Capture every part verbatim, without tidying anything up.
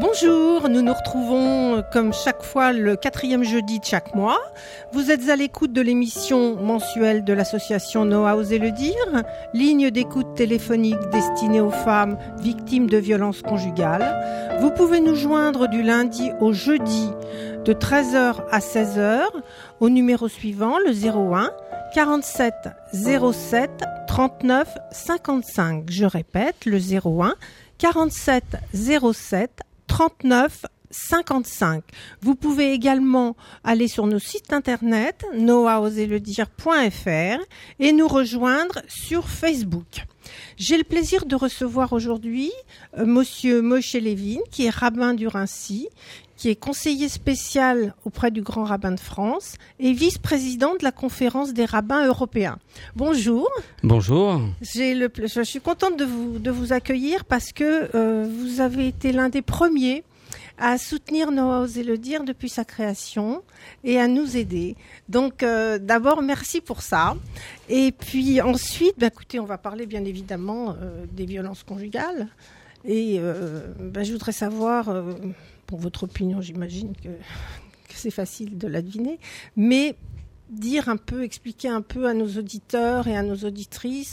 Bonjour, nous nous retrouvons comme chaque fois le quatrième jeudi de chaque mois. Vous êtes à l'écoute de l'émission mensuelle de l'association Noah Osez le dire, ligne d'écoute téléphonique destinée aux femmes victimes de violences conjugales. Vous pouvez nous joindre du lundi au jeudi de treize heures à seize heures au numéro suivant, le zéro un quarante-sept zéro sept trente-neuf cinquante-cinq. Je répète, le zéro un quarante-sept zéro sept trente-neuf cinquante-cinq. Vous pouvez également aller sur nos sites internet noah osez le dire point f r et nous rejoindre sur Facebook. J'ai le plaisir de recevoir aujourd'hui euh, Monsieur Moshe Levin, qui est rabbin du Rincy, qui est conseiller spécial auprès du Grand Rabbin de France et vice-président de la conférence des rabbins européens. Bonjour. Bonjour. J'ai le, je suis contente de vous, de vous accueillir parce que euh, vous avez été l'un des premiers à soutenir Noah Osez le dire depuis sa création et à nous aider. Donc euh, d'abord, merci pour ça. Et puis ensuite, bah, écoutez, on va parler bien évidemment euh, des violences conjugales. Et euh, bah, je voudrais savoir... Euh, Pour votre opinion, j'imagine que, que c'est facile de la deviner, mais dire un peu, expliquer un peu à nos auditeurs et à nos auditrices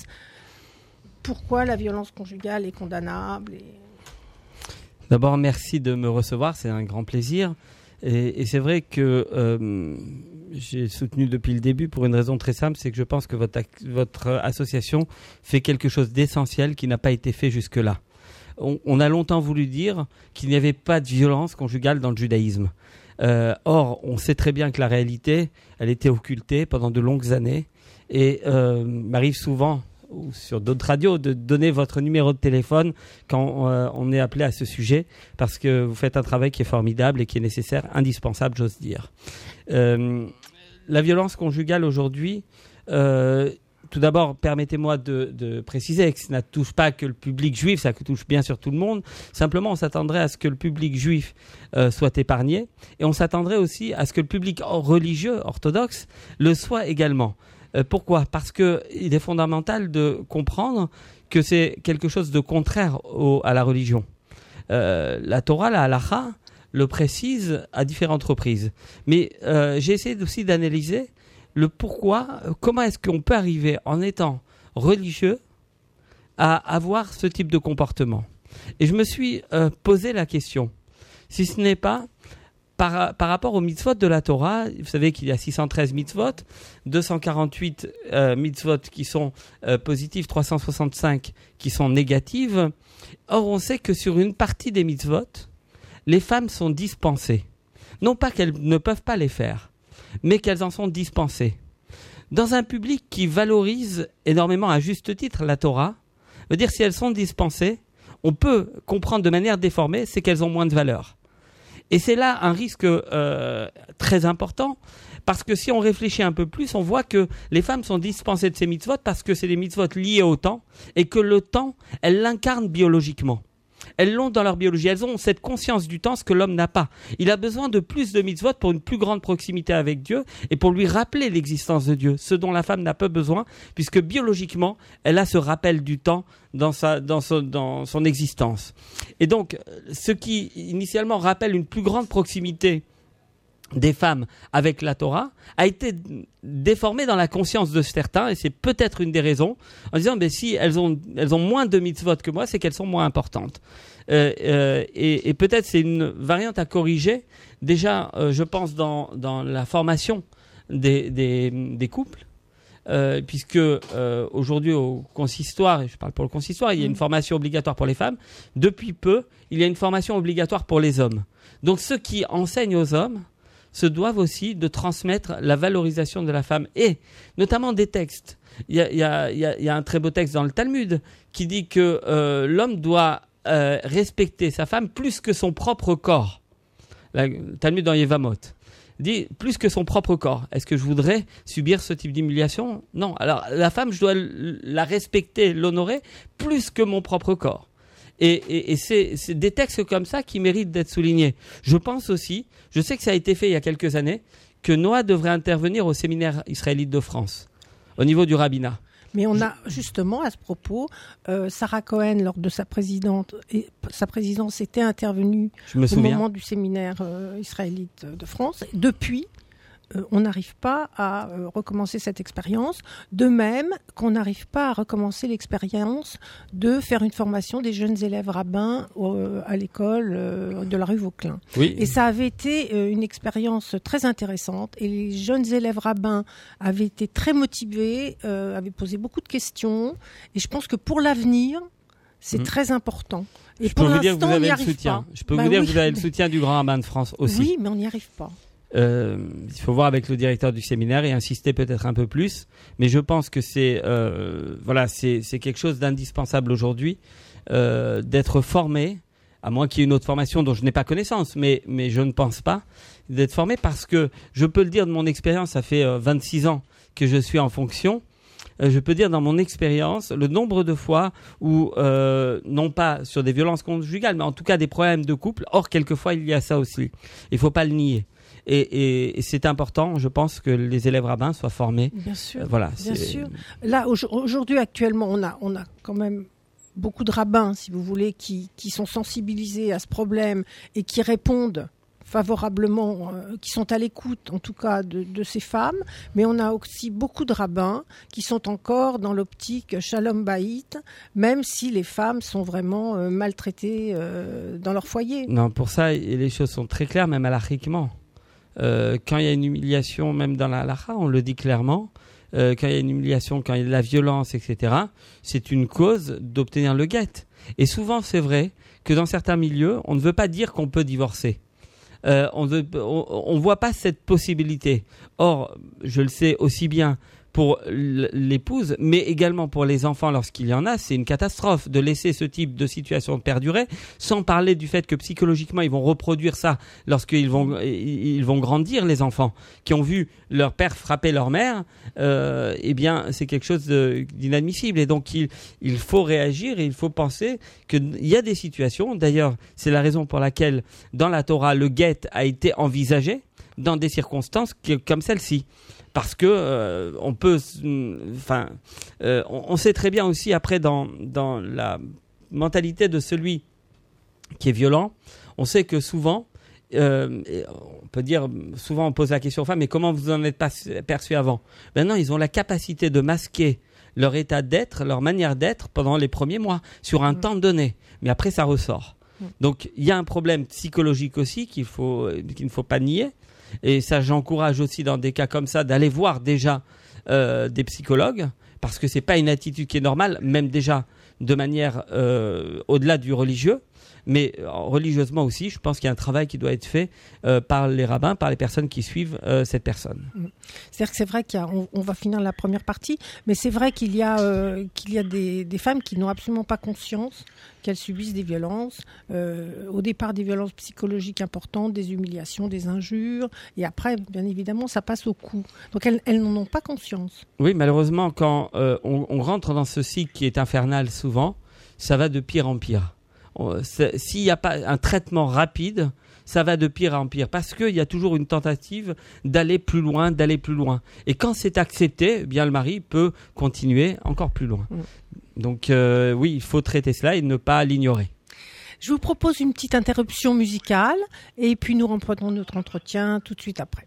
pourquoi la violence conjugale est condamnable. Et... D'abord, merci de me recevoir, c'est un grand plaisir. Et, et c'est vrai que euh, j'ai soutenu depuis le début pour une raison très simple, c'est que je pense que votre, votre association fait quelque chose d'essentiel qui n'a pas été fait jusque-là. On, on a longtemps voulu dire qu'il n'y avait pas de violence conjugale dans le judaïsme. Euh, or, on sait très bien que la réalité, elle était occultée pendant de longues années. Et euh, m'arrive souvent, ou sur d'autres radios, de donner votre numéro de téléphone quand euh, on est appelé à ce sujet, parce que vous faites un travail qui est formidable et qui est nécessaire, indispensable, j'ose dire. Euh, la violence conjugale aujourd'hui... Euh, Tout d'abord, permettez-moi de, de préciser que ça ne touche pas que le public juif, ça touche bien sûr tout le monde. Simplement, on s'attendrait à ce que le public juif euh, soit épargné et on s'attendrait aussi à ce que le public religieux, orthodoxe, le soit également. Euh, pourquoi ? Parce qu'il est fondamental de comprendre que c'est quelque chose de contraire au, à la religion. Euh, la Torah, la halakha, le précise à différentes reprises. Mais euh, j'ai essayé aussi d'analyser le pourquoi, comment est-ce qu'on peut arriver en étant religieux à avoir ce type de comportement. Et je me suis euh, posé la question, si ce n'est pas par, par rapport aux mitzvot de la Torah, vous savez qu'il y a six cent treize mitzvot, deux cent quarante-huit euh, mitzvot qui sont euh, positives, trois cent soixante-cinq qui sont négatives. Or, on sait que sur une partie des mitzvot, les femmes sont dispensées. Non pas qu'elles ne peuvent pas les faire, mais qu'elles en sont dispensées. Dans un public qui valorise énormément à juste titre la Torah, veut dire si elles sont dispensées, on peut comprendre de manière déformée, c'est qu'elles ont moins de valeur. Et c'est là un risque euh, très important, parce que si on réfléchit un peu plus, on voit que les femmes sont dispensées de ces mitzvot parce que c'est des mitzvot liés au temps, et que le temps, elles l'incarnent biologiquement. Elles l'ont dans leur biologie. Elles ont cette conscience du temps, ce que l'homme n'a pas. Il a besoin de plus de mitzvot pour une plus grande proximité avec Dieu et pour lui rappeler l'existence de Dieu, ce dont la femme n'a pas besoin, puisque biologiquement, elle a ce rappel du temps dans, sa, dans, son, dans son existence. Et donc, ce qui initialement rappelle une plus grande proximité des femmes avec la Torah a été déformé dans la conscience de certains, et c'est peut-être une des raisons, en disant ben, si elles ont, elles ont moins de mitzvot que moi, c'est qu'elles sont moins importantes. Euh, euh, et, et peut-être c'est une variante à corriger, déjà euh, je pense dans, dans la formation des, des, des couples, euh, puisque euh, aujourd'hui au consistoire, et je parle pour le consistoire, il y a une formation obligatoire pour les femmes. Depuis peu, il y a une formation obligatoire pour les hommes. Donc ceux qui enseignent aux hommes se doivent aussi de transmettre la valorisation de la femme, et notamment des textes. Il y a, il y a, il y a, il y a un très beau texte dans le Talmud qui dit que euh, l'homme doit euh, respecter sa femme plus que son propre corps. La, le Talmud dans Yevamot dit plus que son propre corps. Est-ce que je voudrais subir ce type d'humiliation ? Non. Alors la femme, je dois la respecter, l'honorer plus que mon propre corps. Et, et, et c'est, c'est des textes comme ça qui méritent d'être soulignés. Je pense aussi, je sais que ça a été fait il y a quelques années, que Noah devrait intervenir au séminaire israélite de France, au niveau du rabbinat. Mais on a justement, à ce propos, euh, Sarah Cohen, lors de sa, présidente, et, sa présidence, était intervenue au souviens. moment du séminaire euh, israélite de France. Depuis, euh, on n'arrive pas à euh, recommencer cette expérience. De même qu'on n'arrive pas à recommencer l'expérience de faire une formation des jeunes élèves rabbins euh, à l'école euh, de la rue Vauquelin. Oui. Et ça avait été euh, une expérience très intéressante. Et les jeunes élèves rabbins avaient été très motivés, euh, avaient posé beaucoup de questions. Et je pense que pour l'avenir, c'est mmh. très important. Et je pour peux vous dire l'instant, que vous on n'y avez le arrive soutien. pas. Je peux bah vous dire oui, que vous avez mais... le soutien du grand rabbin de France aussi. Oui, mais on n'y arrive pas. Euh, il faut voir avec le directeur du séminaire et insister peut-être un peu plus. Mais je pense que c'est euh, voilà, c'est, c'est quelque chose d'indispensable aujourd'hui, euh, d'être formé, à moins qu'il y ait une autre formation dont je n'ai pas connaissance, mais, mais je ne pense pas, d'être formé parce que je peux le dire de mon expérience, ça fait euh, vingt-six ans que je suis en fonction. Euh, je peux dire dans mon expérience le nombre de fois où, euh, non pas sur des violences conjugales, mais en tout cas des problèmes de couple, or quelquefois il y a ça aussi. Il ne faut pas le nier. Et, et, et c'est important, je pense, que les élèves rabbins soient formés. Bien sûr. Euh, voilà, bien c'est... sûr. Là, aujourd'hui, actuellement, on a, on a quand même beaucoup de rabbins, si vous voulez, qui, qui sont sensibilisés à ce problème et qui répondent favorablement, euh, qui sont à l'écoute, en tout cas, de, de ces femmes. Mais on a aussi beaucoup de rabbins qui sont encore dans l'optique Shalom Bayit, même si les femmes sont vraiment euh, maltraitées euh, dans leur foyer. Non, pour ça, les choses sont très claires, même halachiquement. Euh, quand il y a une humiliation, même dans la halakha, on le dit clairement, euh, quand il y a une humiliation, quand il y a de la violence, et cetera, c'est une cause d'obtenir le guet. Et souvent, c'est vrai que dans certains milieux, on ne veut pas dire qu'on peut divorcer. Euh, on ne voit pas cette possibilité. Or, je le sais aussi bien pour l'épouse, mais également pour les enfants lorsqu'il y en a, c'est une catastrophe de laisser ce type de situation perdurer, sans parler du fait que psychologiquement ils vont reproduire ça lorsqu'ils vont, ils vont grandir, les enfants qui ont vu leur père frapper leur mère, euh, eh bien c'est quelque chose de, d'inadmissible. Et donc il, il faut réagir et il faut penser qu'il y a des situations, d'ailleurs c'est la raison pour laquelle dans la Torah le guet a été envisagé dans des circonstances comme celle-ci. Parce que euh, on peut, enfin, euh, on, on sait très bien aussi après dans dans la mentalité de celui qui est violent, on sait que souvent, euh, on peut dire souvent on pose la question aux femmes, mais comment vous en êtes pas perçu avant ? Maintenant, ils ont la capacité de masquer leur état d'être, leur manière d'être pendant les premiers mois sur un mmh. temps donné, mais après ça ressort. Mmh. Donc il y a un problème psychologique aussi qu'il faut qu'il ne faut pas nier. Et ça, j'encourage aussi dans des cas comme ça d'aller voir déjà euh, des psychologues, parce que c'est pas une attitude qui est normale, même déjà de manière euh, au-delà du religieux, mais euh, religieusement aussi. Je pense qu'il y a un travail qui doit être fait euh, par les rabbins, par les personnes qui suivent euh, cette personne. C'est-à-dire que c'est vrai qu'on on va finir la première partie, mais c'est vrai qu'il y a, euh, qu'il y a des, des femmes qui n'ont absolument pas conscience qu'elles subissent des violences, euh, au départ des violences psychologiques importantes, des humiliations, des injures, et après, bien évidemment, ça passe au cou. Donc elles, elles n'en ont pas conscience. Oui, malheureusement, quand euh, on, on rentre dans ce cycle qui est infernal souvent, ça va de pire en pire. On, s'il n'y a pas un traitement rapide, ça va de pire en pire, parce qu'il y a toujours une tentative d'aller plus loin, d'aller plus loin. Et quand c'est accepté, eh bien le mari peut continuer encore plus loin. Mmh. Donc euh, oui, il faut traiter cela et ne pas l'ignorer. Je vous propose une petite interruption musicale et puis nous reprenons notre entretien tout de suite après.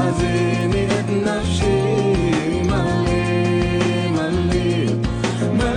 Nafshi, mali, mali, mali.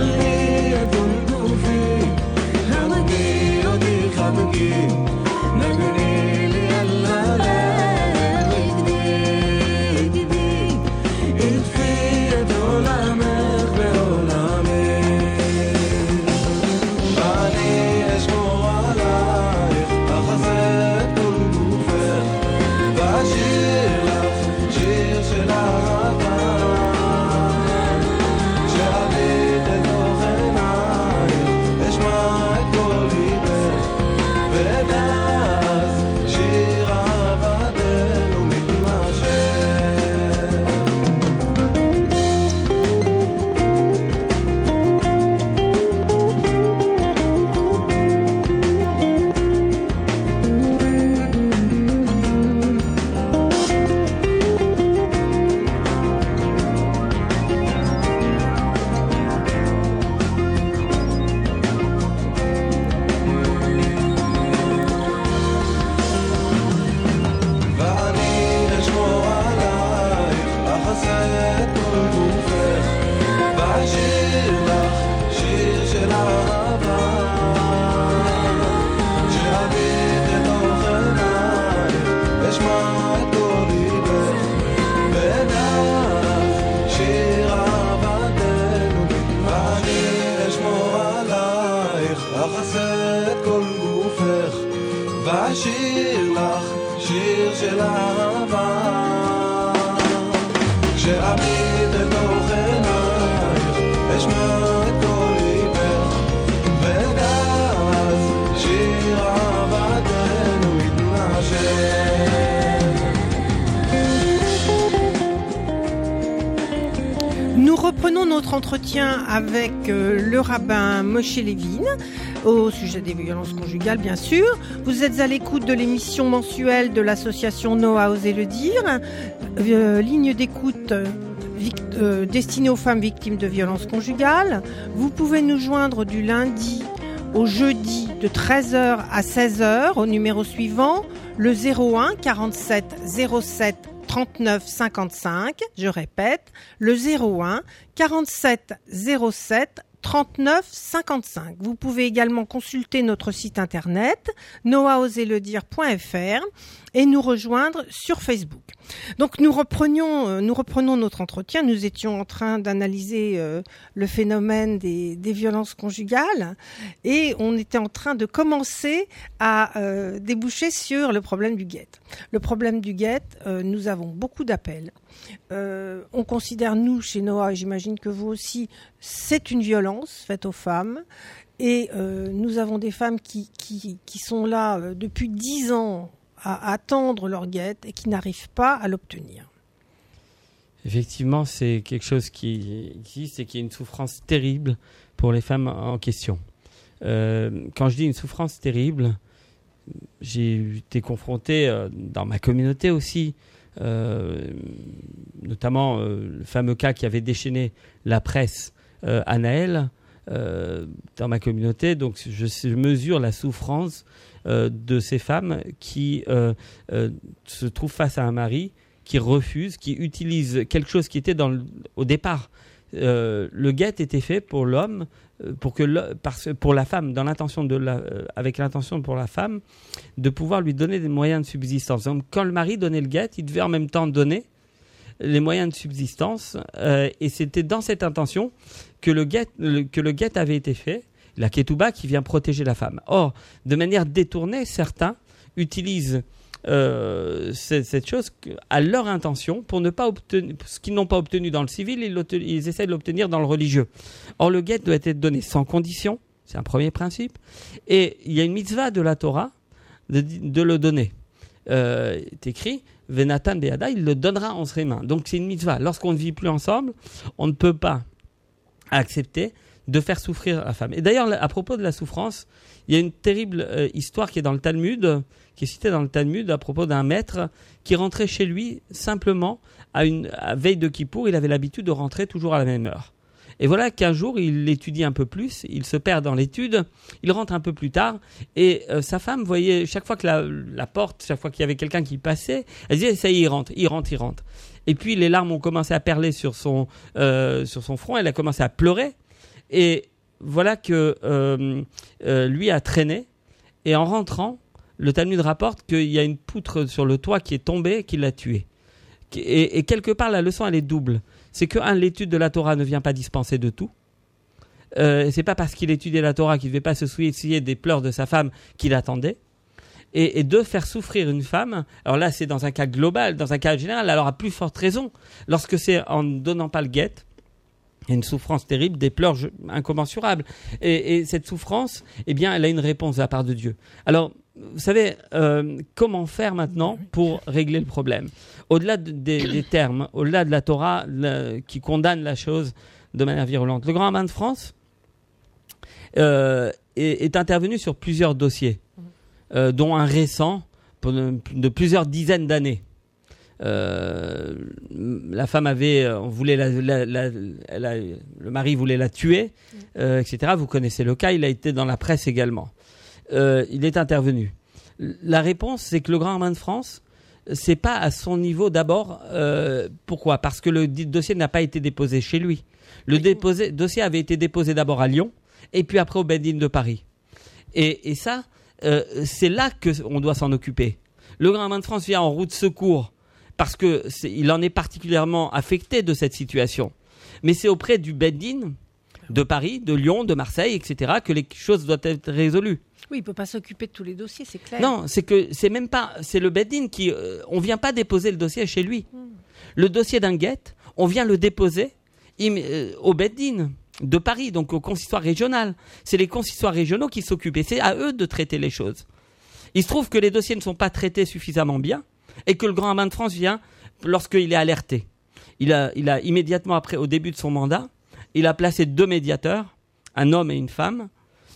אעשה את כל גופך ואשיר לך שיר של אהבה כשאביט אל תוך עינייך אשמע את כל ליבך ואז שיר אהבתנו יתנשק Nous reprenons notre entretien avec euh, le rabbin Moshe Levin au sujet des violences conjugales, bien sûr. Vous êtes à l'écoute de l'émission mensuelle de l'association Noah Oser le dire, euh, ligne d'écoute euh, vict- euh, destinée aux femmes victimes de violences conjugales. Vous pouvez nous joindre du lundi au jeudi de treize heures à seize heures au numéro suivant, le zéro un quarante-sept zéro sept trente-neuf cinquante-cinq, je répète, le zéro un quarante-sept zéro sept trente-neuf cinquante-cinq. Vous pouvez également consulter notre site internet noah oser le dire point f r et nous rejoindre sur Facebook. Donc nous reprenions, nous reprenons notre entretien. Nous étions en train d'analyser euh, le phénomène des, des violences conjugales et on était en train de commencer à euh, déboucher sur le problème du guet. Le problème du guet, euh, nous avons beaucoup d'appels. Euh, on considère, nous, chez Noah, et j'imagine que vous aussi, c'est une violence faite aux femmes. Et euh, nous avons des femmes qui, qui, qui sont là euh, depuis dix ans à attendre leur guette et qui n'arrivent pas à l'obtenir. Effectivement, c'est quelque chose qui existe et qui est une souffrance terrible pour les femmes en question. Euh, quand je dis une souffrance terrible, j'ai été confronté euh, dans ma communauté aussi, euh, notamment euh, le fameux cas qui avait déchaîné la presse euh, à Naël, euh, dans ma communauté. Donc je, je mesure la souffrance euh, de ces femmes qui euh, euh, se trouvent face à un mari qui refuse, qui utilise quelque chose qui était dans le, au départ. Euh, le guet était fait pour l'homme, pour que le, parce, pour la femme, dans l'intention de la, euh, avec l'intention pour la femme de pouvoir lui donner des moyens de subsistance. Donc, quand le mari donnait le guet, il devait en même temps donner les moyens de subsistance, euh, et c'était dans cette intention que le guet, le, que le guet avait été fait, la ketouba qui vient protéger la femme. Or, de manière détournée, certains utilisent Euh, c'est, cette chose à leur intention pour ne pas obtenir ce qu'ils n'ont pas obtenu dans le civil, ils, ils essaient de l'obtenir dans le religieux. Or le guet doit être donné sans condition, c'est un premier principe, et il y a une mitzvah de la Torah de, de le donner. Euh, c'est écrit Venatan Beada, il le donnera en ses mains. Donc c'est une mitzvah. Lorsqu'on ne vit plus ensemble, on ne peut pas accepter de faire souffrir la femme. Et d'ailleurs, à propos de la souffrance, il y a une terrible euh, histoire qui est dans le Talmud, qui est citée dans le Talmud à propos d'un maître qui rentrait chez lui simplement à une à veille de Kippour. Il avait l'habitude de rentrer toujours à la même heure. Et voilà qu'un jour, il étudie un peu plus, il se perd dans l'étude, il rentre un peu plus tard, et euh, sa femme voyait, chaque fois que la, la porte, chaque fois qu'il y avait quelqu'un qui passait, elle disait, ça y est, il rentre, il rentre, il rentre. Et puis les larmes ont commencé à perler sur son, euh, sur son front, elle a commencé à pleurer, et voilà que euh, euh, lui a traîné, et en rentrant, le Talmud rapporte qu'il y a une poutre sur le toit qui est tombée et qui l'a tué. Et, et quelque part, la leçon, elle est double. C'est que, un, l'étude de la Torah ne vient pas dispenser de tout. Euh, c'est pas parce qu'il étudiait la Torah qu'il ne devait pas se soucier des pleurs de sa femme qu'il attendait. Et, et deux, faire souffrir une femme, alors là, c'est dans un cas global, dans un cas général, alors à plus forte raison, lorsque c'est en ne donnant pas le guet, il y a une souffrance terrible, des pleurs incommensurables. Et, et cette souffrance, eh bien, elle a une réponse de la part de Dieu. Alors, vous savez, euh, comment faire maintenant pour régler le problème ? Au-delà de, des, des termes, au-delà de la Torah la, qui condamne la chose de manière virulente, le Grand Rabbin de France euh, est, est intervenu sur plusieurs dossiers, euh, dont un récent pour de, de plusieurs dizaines d'années. Euh, la femme avait, on voulait la, la, la, la, le mari voulait la tuer, euh, et cetera. Vous connaissez le cas, il a été dans la presse également. Euh, il est intervenu. La réponse, c'est que le Grand Rabbin de France, c'est pas à son niveau d'abord. Euh, pourquoi ? Parce que le dossier n'a pas été déposé chez lui. Le déposé, dossier avait été déposé d'abord à Lyon, et puis après au Beddin de Paris. Et, et ça, euh, c'est là qu'on doit s'en occuper. Le Grand Rabbin de France vient en roue de secours, parce qu'il en est particulièrement affecté de cette situation. Mais c'est auprès du Beddin de Paris, de Lyon, de Marseille, et cetera, que les choses doivent être résolues. Oui, il peut pas s'occuper de tous les dossiers, c'est clair. Non, c'est que c'est même pas, c'est le Beddin qui, euh, on vient pas déposer le dossier chez lui. Mm. Le dossier d'un guet, on vient le déposer im, euh, au Beddin de Paris, donc au consistoire régional. C'est les consistoires régionaux qui s'occupent et c'est à eux de traiter les choses. Il se trouve que les dossiers ne sont pas traités suffisamment bien et que le Grand Rabbin de France vient lorsqu'il est alerté. Il a, il a immédiatement après, au début de son mandat, il a placé deux médiateurs, un homme et une femme,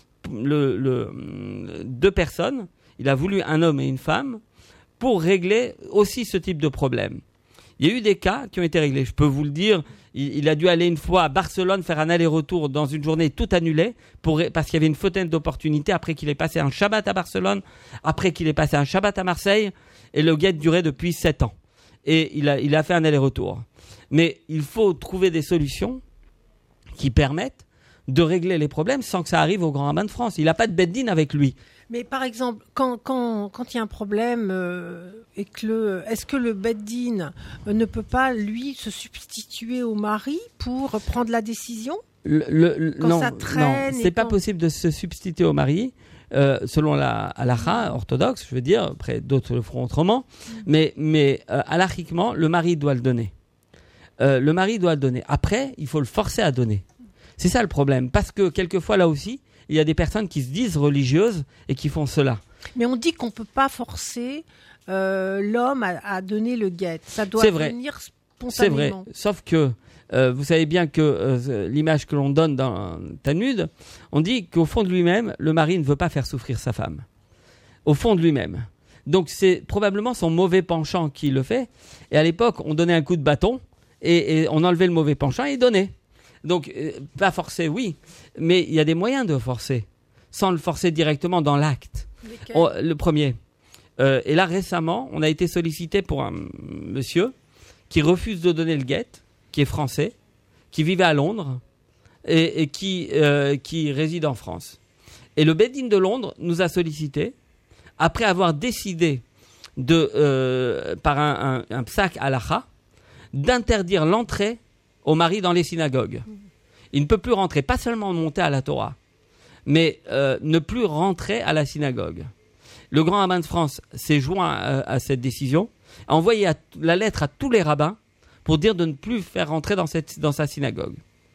le, le, deux personnes. Il a voulu un homme et une femme pour régler aussi ce type de problème. Il y a eu des cas qui ont été réglés. Je peux vous le dire, il, il a dû aller une fois à Barcelone faire un aller-retour dans une journée tout annulée pour, parce qu'il y avait une fenêtre d'opportunité après qu'il ait passé un Shabbat à Barcelone, après qu'il ait passé un Shabbat à Marseille, et le guet durait depuis sept ans. Et il a, il a fait un aller-retour. Mais il faut trouver des solutions qui permettent de régler les problèmes sans que ça arrive au Grand Rabbin de France. Il n'a pas de Beddin avec lui. Mais par exemple, quand quand quand il y a un problème euh, et que le, est-ce que le Beddin euh, ne peut pas lui se substituer au mari pour prendre la décision le, le, quand non, ça traîne non, c'est pas quand... possible de se substituer au mari. Euh, selon la halakha orthodoxe, je veux dire, après d'autres le feront autrement, mmh. mais, mais euh, halachiquement, le mari doit le donner. Euh, le mari doit le donner. Après, il faut le forcer à donner. C'est ça le problème, parce que quelquefois, là aussi, il y a des personnes qui se disent religieuses et qui font cela. Mais on dit qu'on ne peut pas forcer euh, l'homme à, à donner le guet. Ça doit C'est vrai. venir spontanément. C'est vrai, sauf que Euh, vous savez bien que euh, l'image que l'on donne dans Talmud, on dit qu'au fond de lui-même, le mari ne veut pas faire souffrir sa femme. Au fond de lui-même. Donc c'est probablement son mauvais penchant qui le fait. Et à l'époque, on donnait un coup de bâton et, et on enlevait le mauvais penchant et il donnait. Donc, euh, pas forcer, oui, mais il y a des moyens de forcer, sans le forcer directement dans l'acte. On, le premier. Euh, et là, récemment, on a été sollicité pour un monsieur qui refuse de donner le guet, qui est français, qui vivait à Londres et, et qui, euh, qui réside en France. Et le Beddin de Londres nous a sollicité, après avoir décidé, de, euh, par un, un, un psak halakha, d'interdire l'entrée au mari dans les synagogues. Il ne peut plus rentrer, pas seulement monter à la Torah, mais euh, ne plus rentrer à la synagogue. Le Grand Rabbin de France s'est joint à, à cette décision, a envoyé à, la lettre à tous les rabbins pour dire de ne plus faire rentrer dans, cette, dans sa synagogue.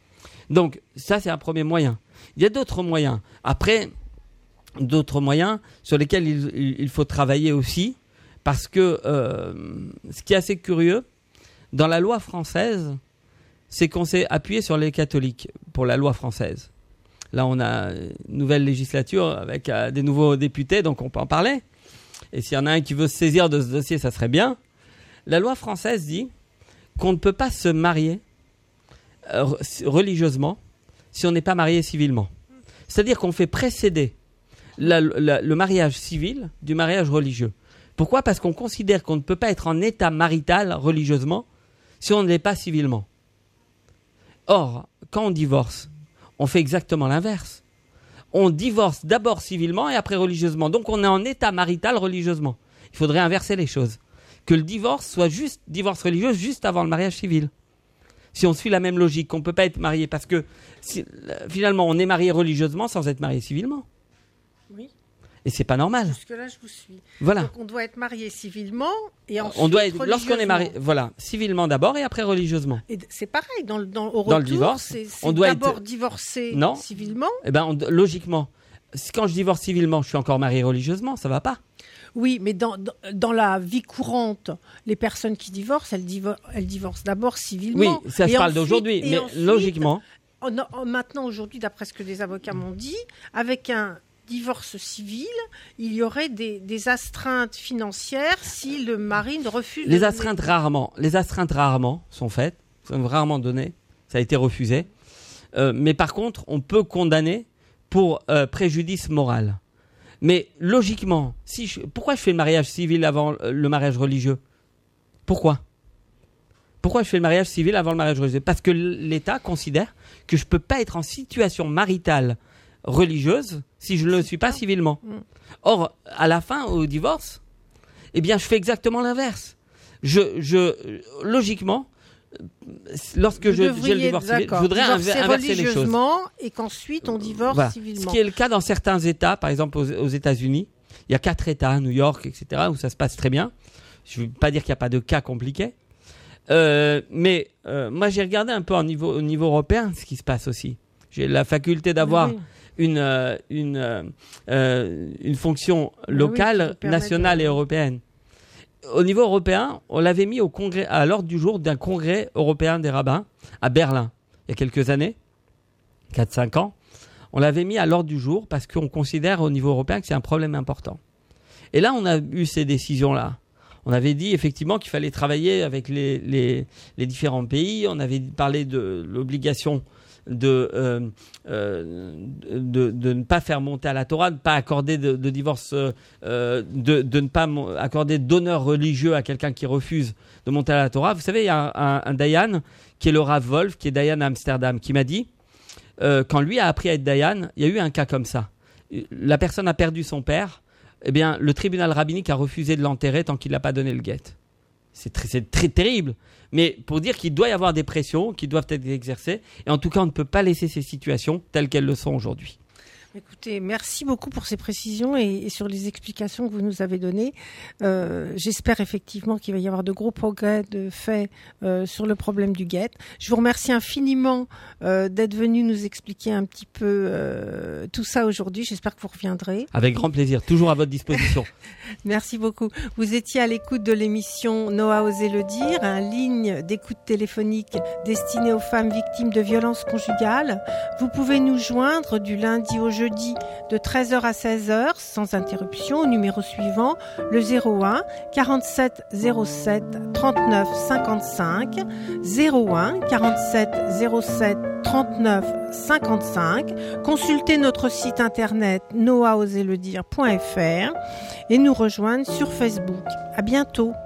Donc, ça, c'est un premier moyen. Il y a d'autres moyens. Après, d'autres moyens sur lesquels il, il faut travailler aussi, parce que euh, ce qui est assez curieux, dans la loi française, c'est qu'on s'est appuyé sur les catholiques pour la loi française. Là, on a une nouvelle législature avec euh, des nouveaux députés, donc on peut en parler. Et s'il y en a un qui veut se saisir de ce dossier, ça serait bien. La loi française dit qu'on ne peut pas se marier euh, religieusement si on n'est pas marié civilement. C'est-à-dire qu'on fait précéder la, la, le mariage civil du mariage religieux. Pourquoi ? Parce qu'on considère qu'on ne peut pas être en état marital religieusement si on ne l'est pas civilement. Or, quand on divorce, on fait exactement l'inverse. On divorce d'abord civilement et après religieusement. Donc on est en état marital religieusement. Il faudrait inverser les choses. Que le divorce soit juste divorce religieux juste avant le mariage civil. Si on suit la même logique, qu'on ne peut pas être marié parce que si, finalement on est marié religieusement sans être marié civilement. Oui. Et c'est pas normal. Jusque-là, je vous suis. Voilà. Donc on doit être marié civilement et ensuite on doit être, lorsqu'on est marié, voilà, civilement d'abord et après religieusement. Et c'est pareil dans le dans, au dans retour, le divorce, c'est, c'est on doit d'abord être... divorcer non. civilement. Eh ben, on, logiquement, quand je divorce civilement, je suis encore marié religieusement, ça va pas. Oui, mais dans, dans, dans la vie courante, les personnes qui divorcent, elles, divor- elles divorcent d'abord civilement. Oui, ça se et parle ensuite, d'aujourd'hui, mais ensuite, logiquement. En, en, maintenant, aujourd'hui, d'après ce que des avocats m'ont dit, avec un divorce civil, il y aurait des, des astreintes financières si le mari ne refuse. Les de astreintes donner... rarement, les astreintes rarement sont faites, sont rarement données. Ça a été refusé. Euh, mais par contre, on peut condamner pour euh, préjudice moral. Mais logiquement, si je, pourquoi je fais le mariage civil avant le mariage religieux ? Pourquoi ? Pourquoi je fais le mariage civil avant le mariage religieux ? Parce que l'État considère que je ne peux pas être en situation maritale religieuse si je ne le suis pas civilement. Or, à la fin, au divorce, eh bien, je fais exactement l'inverse. Je, je, logiquement, lorsque Vous je, j'ai le devriez, divorce civil, je d'accord, voudrais divorcer inver- inverser les choses. religieusement et qu'ensuite on divorce Voilà. civilement. Ce qui est le cas dans certains États, par exemple aux, aux États-Unis. Il y a quatre États, New York, et cetera, où ça se passe très bien. Je ne veux pas dire qu'il n'y a pas de cas compliqués. Euh, mais euh, moi, j'ai regardé un peu au niveau, au niveau européen ce qui se passe aussi. J'ai la faculté d'avoir Oui. une, euh, une, euh, euh, une fonction Ah oui, locale, qui vous permet nationale de- et européenne. Au niveau européen, on l'avait mis au congrès, à l'ordre du jour d'un congrès européen des rabbins à Berlin, il y a quelques années, quatre cinq ans. On l'avait mis à l'ordre du jour parce qu'on considère au niveau européen que c'est un problème important. Et là, on a eu ces décisions-là. On avait dit effectivement qu'il fallait travailler avec les, les, les différents pays. On avait parlé de l'obligation de, euh, euh, de, de ne pas faire monter à la Torah, de ne pas accorder de, de divorce, euh, de, de ne pas mo- accorder d'honneur religieux à quelqu'un qui refuse de monter à la Torah. Vous savez, il y a un, un, un Dayan qui est le Rav Wolf, qui est Dayan à Amsterdam, qui m'a dit, euh, quand lui a appris à être Dayan, il y a eu un cas comme ça. La personne a perdu son père. Eh bien, le tribunal rabbinique a refusé de l'enterrer tant qu'il n'a pas donné le guet. C'est très, c'est très terrible. Mais pour dire qu'il doit y avoir des pressions qui doivent être exercées. Et en tout cas, on ne peut pas laisser ces situations telles qu'elles le sont aujourd'hui. Écoutez, merci beaucoup pour ces précisions et, et sur les explications que vous nous avez données. Euh, j'espère effectivement qu'il va y avoir de gros progrès de fait euh, sur le problème du guet. Je vous remercie infiniment euh, d'être venu nous expliquer un petit peu euh, tout ça aujourd'hui. J'espère que vous reviendrez. Avec grand plaisir, toujours à votre disposition. Merci beaucoup. Vous étiez à l'écoute de l'émission Noah osait le dire, un ligne d'écoute téléphonique destinée aux femmes victimes de violences conjugales. Vous pouvez nous joindre du lundi au jeudi de treize heures à seize heures sans interruption au numéro suivant, le zéro un quarante-sept zéro sept trente-neuf cinquante-cinq, zéro un quarante-sept zéro sept trente-neuf cinquante-cinq. Consultez notre site internet noah osait le dire point f r et nous rejoindre sur Facebook. À bientôt.